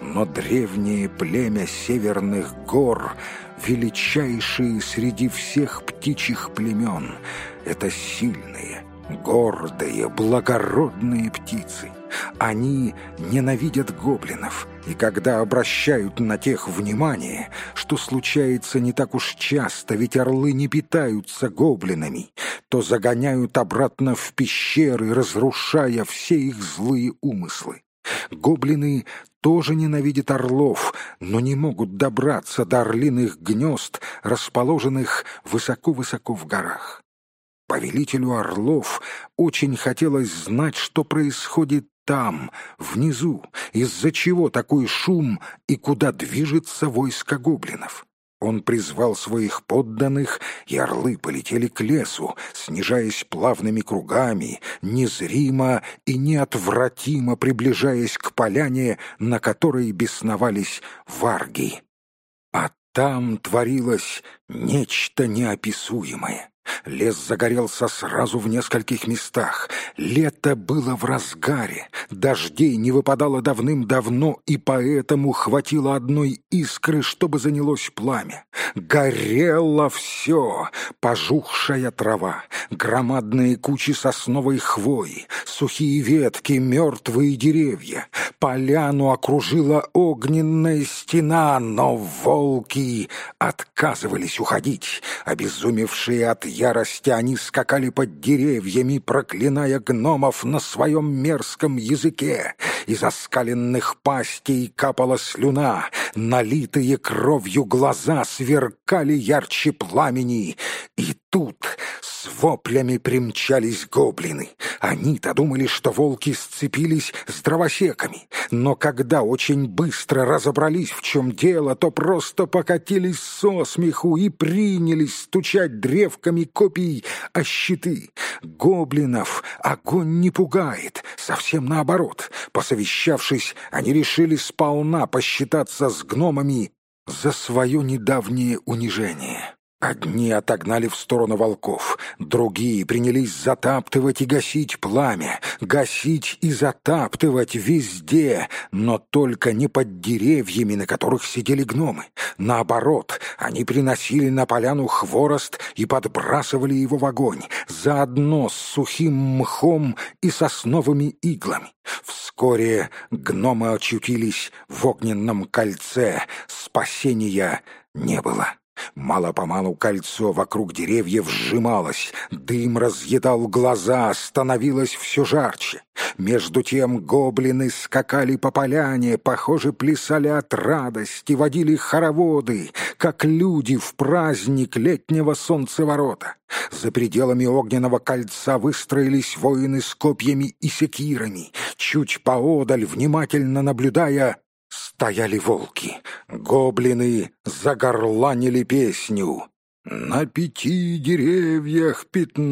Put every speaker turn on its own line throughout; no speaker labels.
но древнее племя северных гор, величайшие среди всех птичьих племен, это сильные, гордые, благородные птицы. Они ненавидят гоблинов, и когда обращают на тех внимание, что случается не так уж часто, ведь орлы не питаются гоблинами, то загоняют обратно в пещеры, разрушая все их злые умыслы. Гоблины тоже ненавидят орлов, но не могут добраться до орлиных гнезд, расположенных высоко-высоко в горах. Повелителю орлов очень хотелось знать, что происходит там, внизу, из-за чего такой шум и куда движется войско гоблинов. Он призвал своих подданных, и орлы полетели к лесу, снижаясь плавными кругами, незримо и неотвратимо приближаясь к поляне, на которой бесновались варги. А там творилось нечто неописуемое. Лес загорелся сразу в нескольких местах. Лето было в разгаре. Дождей не выпадало давным-давно, и поэтому хватило одной искры, чтобы занялось пламя. Горело все: пожухшая трава, громадные кучи сосновой хвои, сухие ветки, мертвые деревья. Поляну окружила огненная стена, но волки отказывались уходить. Обезумевшие от ярости, они скакали под деревьями, проклиная гномов на своем мерзком языке. Из оскаленных пастей капала слюна, налитые кровью глаза сверкали ярче пламени. И тут с воплями примчались гоблины. Они-то думали, что волки сцепились с дровосеками, но когда очень быстро разобрались, в чем дело, то просто покатились со смеху и принялись стучать древками копий о щиты. Гоблинов огонь не пугает, совсем наоборот. Посовещавшись, они решили сполна посчитаться с гномами за свое недавнее унижение. Одни отогнали в сторону волков, другие принялись затаптывать и гасить пламя, гасить и затаптывать везде, но только не под деревьями, на которых сидели гномы. Наоборот, они приносили на поляну хворост и подбрасывали его в огонь, заодно с сухим мхом и сосновыми иглами. Вскоре гномы очутились в огненном кольце, спасения не было. Мало-помалу кольцо вокруг деревьев сжималось, дым разъедал глаза, становилось все жарче. Между тем гоблины скакали по поляне, похоже, плясали от радости, водили хороводы, как люди в праздник летнего солнцеворота. За пределами огненного кольца выстроились воины с копьями и секирами. Чуть поодаль, внимательно наблюдая, стояли волки. Гоблины загорланили песню. «На 5 деревьях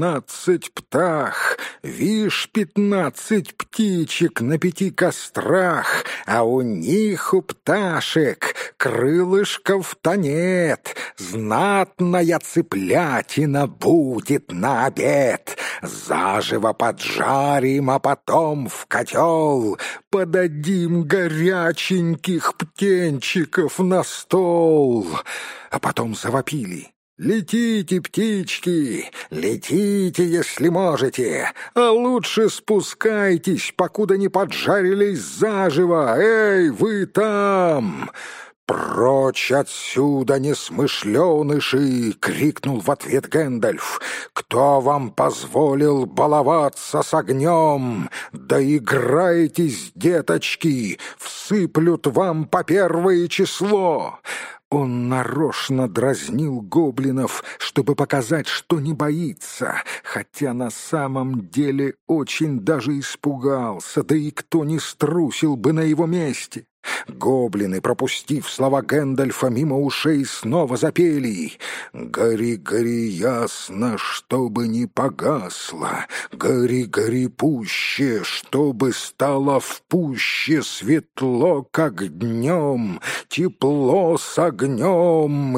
15 птах, вишь 15 птичек на 5 кострах, а у них, у пташек, крылышков-то нет. Знатная цыплятина будет на обед. Заживо поджарим, а потом в котел подадим горяченьких птенчиков на стол». А потом завопили: «Летите, птички, летите, если можете, а лучше спускайтесь, покуда не поджарились заживо. Эй, вы там!» «Прочь отсюда, несмышленыши!» — крикнул в ответ Гэндальф. «Кто вам позволил баловаться с огнем? Да играйтесь, деточки, всыплют вам по 1 число!» Он нарочно дразнил гоблинов, чтобы показать, что не боится, хотя на самом деле очень даже испугался, да и кто не струсил бы на его месте. Гоблины, пропустив слова Гэндальфа мимо ушей, снова запели: «Гори, гори ясно, чтобы не погасло, гори, гори пуще, чтобы стало в пуще светло, как днем, тепло с огнем,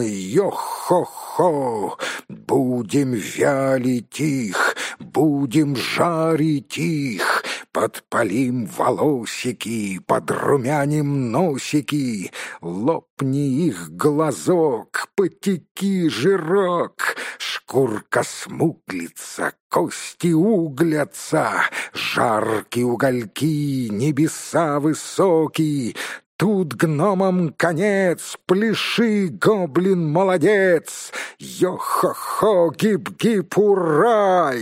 йо-хо-хо! Будем вялить их, будем жарить их, подпалим волосики, подрумяним носики, лопни их глазок, потеки жирок, шкурка смуглится, кости углятся, жаркие угольки, небеса высокие. Тут гномам конец, пляши, гоблин, молодец! Йо-хо-хо, гип-гип, ура!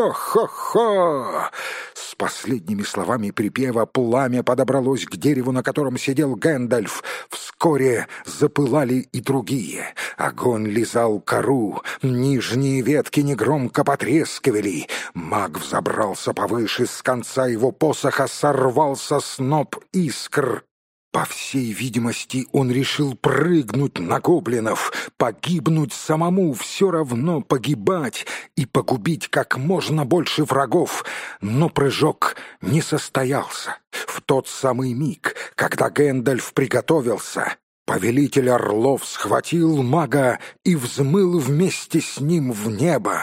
Йо-хо-хо! С последними словами припева пламя подобралось к дереву, на котором сидел Гэндальф. Вскоре запылали и другие. Огонь лизал кору, нижние ветки негромко потрескивали. Маг взобрался повыше, с конца его посоха сорвался сноп искр. По всей видимости, он решил прыгнуть на гоблинов, погибнуть самому, все равно погибать и погубить как можно больше врагов. Но прыжок не состоялся. В тот самый миг, когда Гэндальф приготовился, повелитель орлов схватил мага и взмыл вместе с ним в небо.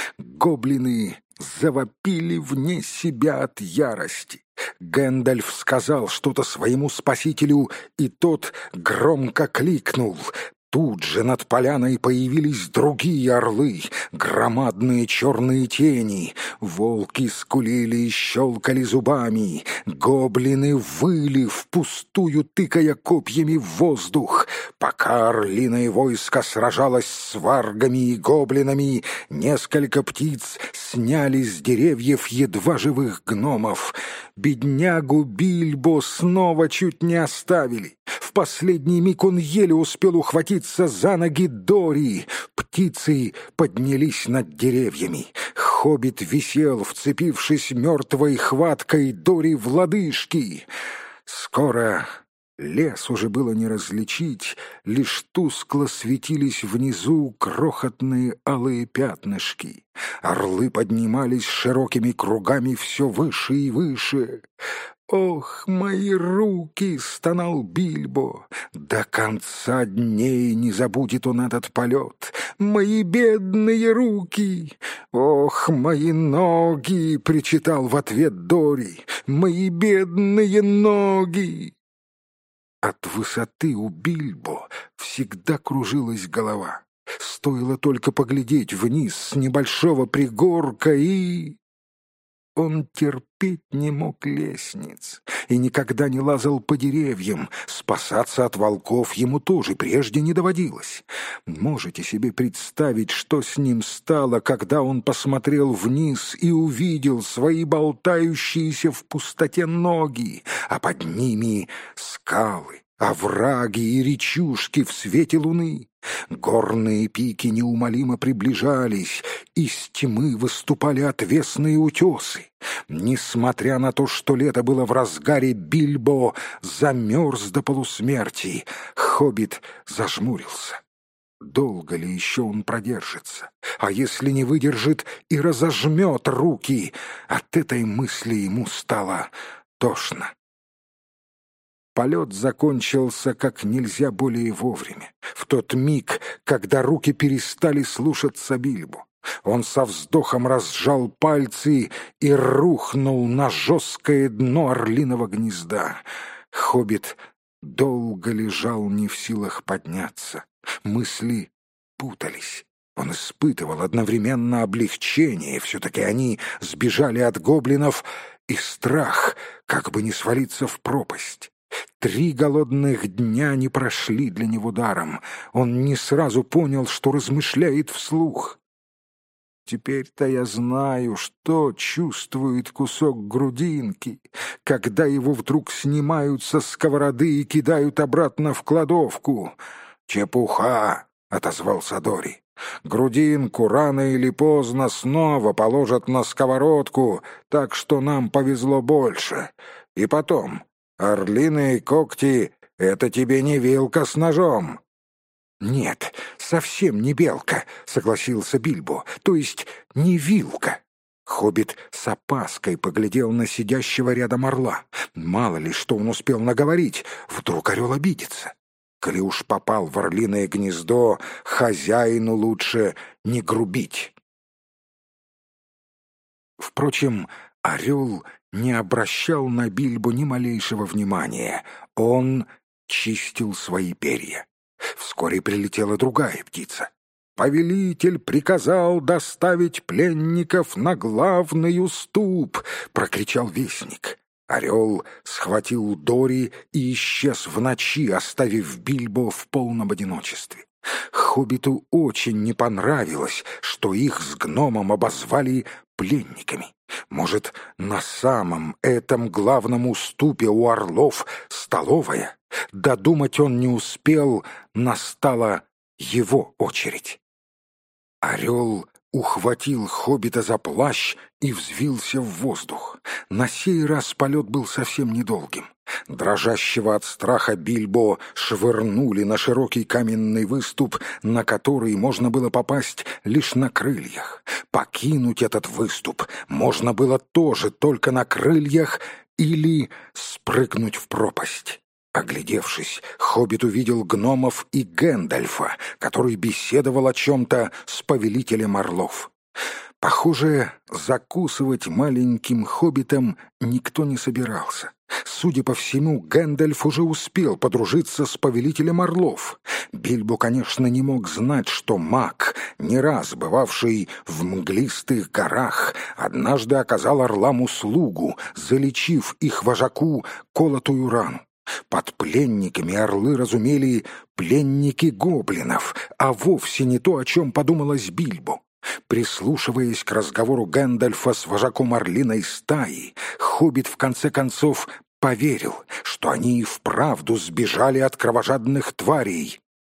Гоблины завопили вне себя от ярости. Гэндальф сказал что-то своему спасителю, и тот громко кликнул. Тут же над поляной появились другие орлы, громадные черные тени. Волки скулили и щелкали зубами. Гоблины выли, впустую тыкая копьями в воздух. Пока орлиное войско сражалось с варгами и гоблинами, несколько птиц сняли с деревьев едва живых гномов. Беднягу Бильбо снова чуть не оставили. В последний миг он еле успел ухватиться за ноги Дори. Птицы поднялись над деревьями. Хоббит висел, вцепившись мертвой хваткой Дори в лодыжки. Скоро лес уже было не различить, лишь тускло светились внизу крохотные алые пятнышки. Орлы поднимались широкими кругами все выше и выше. «Ох, мои руки!» — стонал Бильбо. До конца дней не забудет он этот полет. «Мои бедные руки!» «Ох, мои ноги!» — причитал в ответ Дори. «Мои бедные ноги!» От высоты у Бильбо всегда кружилась голова. Стоило только поглядеть вниз с небольшого пригорка, и... Он терпеть не мог лестниц и никогда не лазал по деревьям. Спасаться от волков ему тоже прежде не доводилось. Можете себе представить, что с ним стало, когда он посмотрел вниз и увидел свои болтающиеся в пустоте ноги, а под ними скалы, овраги и речушки в свете луны. Горные пики неумолимо приближались, из тьмы выступали отвесные утесы. Несмотря на то, что лето было в разгаре, Бильбо замерз до полусмерти. Хоббит зажмурился. Долго ли еще он продержится? А если не выдержит и разожмет руки? От этой мысли ему стало тошно. Полет закончился как нельзя более вовремя, в тот миг, когда руки перестали слушаться Бильбо. Он со вздохом разжал пальцы и рухнул на жесткое дно орлиного гнезда. Хоббит долго лежал не в силах подняться. Мысли путались. Он испытывал одновременно облегчение, все-таки они сбежали от гоблинов, и страх, как бы не свалиться в пропасть. 3 голодных дня не прошли для него даром. Он не сразу понял, что размышляет вслух. Теперь-то я знаю, что чувствует кусок грудинки, когда его вдруг снимают со сковороды и кидают обратно в кладовку. «Чепуха!» — отозвался Дори. «Грудинку рано или поздно снова положат на сковородку, так что нам повезло больше. И потом, орлиные когти — это тебе не вилка с ножом». «Нет, совсем не белка», — согласился Бильбо, — «то есть не вилка». Хоббит с опаской поглядел на сидящего рядом орла. Мало ли, что он успел наговорить, вдруг орел обидится. Коли уж попал в орлиное гнездо, хозяину лучше не грубить. Впрочем, орел не обращал на Бильбо ни малейшего внимания. Он чистил свои перья. Вскоре прилетела другая птица. «Повелитель приказал доставить пленников на главный уступ!» — прокричал вестник. Орел схватил Дори и исчез в ночи, оставив Бильбо в полном одиночестве. Хоббиту очень не понравилось, что их с гномом обозвали пленниками. Может, на самом этом главном уступе у орлов столовая? Додумать он не успел, настала его очередь. Орел ухватил хоббита за плащ и взвился в воздух. На сей раз полет был совсем недолгим. Дрожащего от страха Бильбо швырнули на широкий каменный выступ, на который можно было попасть лишь на крыльях. Покинуть этот выступ можно было тоже только на крыльях или спрыгнуть в пропасть. Оглядевшись, хоббит увидел гномов и Гэндальфа, который беседовал о чем-то с повелителем орлов. Похоже, закусывать маленьким хоббитом никто не собирался. Судя по всему, Гэндальф уже успел подружиться с повелителем орлов. Бильбо, конечно, не мог знать, что маг, не раз бывавший в мглистых горах, однажды оказал орлам услугу, залечив их вожаку колотую рану. Под пленниками орлы разумели пленники гоблинов, а вовсе не то, о чем подумалось Бильбо. Прислушиваясь к разговору Гэндальфа с вожаком орлиной стаи, хоббит в конце концов поверил, что они и вправду сбежали от кровожадных тварей.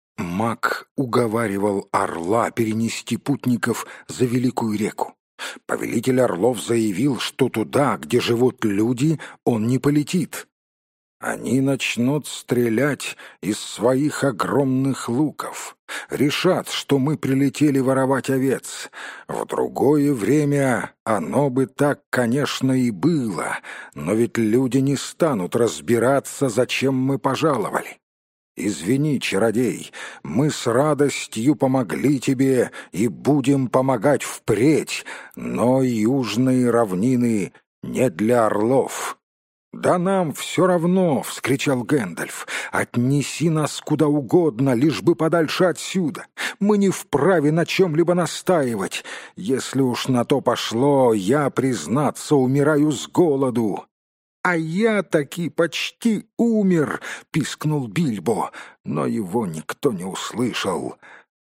Маг уговаривал орла перенести путников за великую реку. Повелитель орлов заявил, что туда, где живут люди, он не полетит. Они начнут стрелять из своих огромных луков. Решат, что мы прилетели воровать овец. В другое время оно бы так, конечно, и было, но ведь люди не станут разбираться, зачем мы пожаловали. Извини, чародей, мы с радостью помогли тебе и будем помогать впредь, но южные равнины не для орлов». «Да нам все равно!» — вскричал Гэндальф. «Отнеси нас куда угодно, лишь бы подальше отсюда. Мы не вправе на чем-либо настаивать. Если уж на то пошло, я, признаться, умираю с голоду». «А я таки почти умер!» — пискнул Бильбо, но его никто не услышал.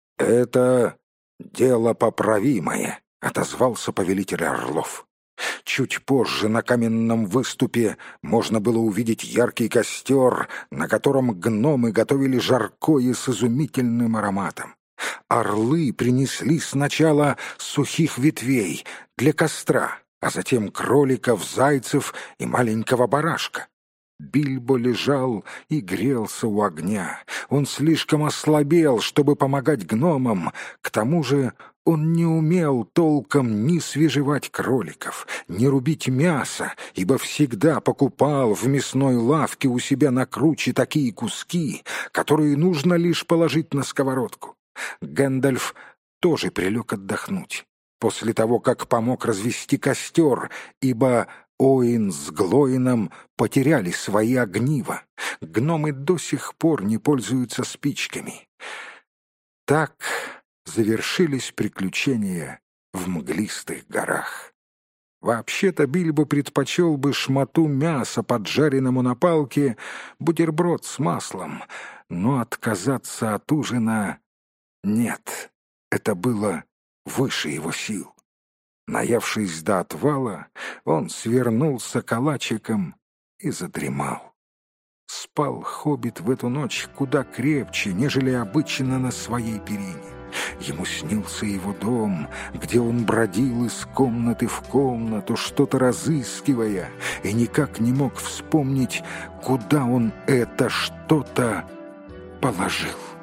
«Это дело поправимое», — отозвался повелитель орлов. Чуть позже на каменном выступе можно было увидеть яркий костер, на котором гномы готовили жаркое с изумительным ароматом. Орлы принесли сначала сухих ветвей для костра, а затем кроликов, зайцев и маленького барашка. Бильбо лежал и грелся у огня. Он слишком ослабел, чтобы помогать гномам. К тому же он не умел толком ни свежевать кроликов, ни рубить мясо, ибо всегда покупал в мясной лавке у себя на круче такие куски, которые нужно лишь положить на сковородку. Гэндальф тоже прилег отдохнуть, после того, как помог развести костер, ибо Оин с Глоином потеряли свои огнива. Гномы до сих пор не пользуются спичками. Так завершились приключения в мглистых горах. Вообще-то Бильбо предпочел бы шмату мяса, поджаренному на палке, бутерброд с маслом, но отказаться от ужина нет, это было выше его сил. Наявшись до отвала, он свернулся калачиком и задремал. Спал хоббит в эту ночь куда крепче, нежели обычно на своей перине. Ему снился его дом, где он бродил из комнаты в комнату, что-то разыскивая, и никак не мог вспомнить, куда он это что-то положил.